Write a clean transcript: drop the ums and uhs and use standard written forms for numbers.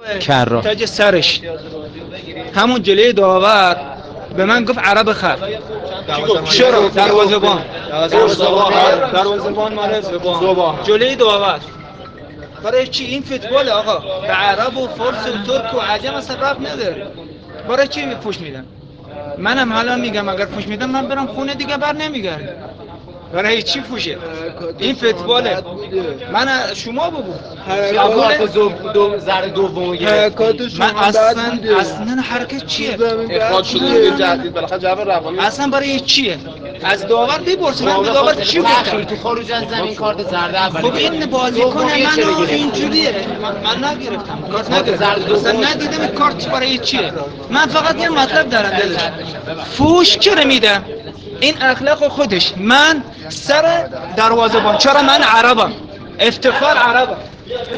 کرا تاج سرش همون جلوی داور به من گفت عرب خر. چرا؟ دروازه‌بان مال زبان جلوی داور. برای چی این فوتبال آقا به عرب و فارس و ترک و عجم اصلا ربط نداره. برای چی پوش میدن؟ منم حالا میگم اگر پوش میدم من برم خونه دیگه بر نمیگردم. برای چی پوشه؟ این فوتباله. من شما بگو حرکات زر دوم گرفت. من اصلا حرکت چیه؟ اخراج شده جدید بالاخره جواب روانی اصلا برای چیه؟ از داور بپرس. من به داور چی گفتم؟ تو خروج از زمین کارت زرد اول. خب این بازیکن من اینجوریه. من نگرفتم کارت نگرفتم. اصلا ندیدم کارت برای چیه. من فقط یه مطلب دارم دلش. فوش چرا میده؟ این اخلاق خودش. من سر دروازه‌بان. چرا من عربم؟ افتخار عربم.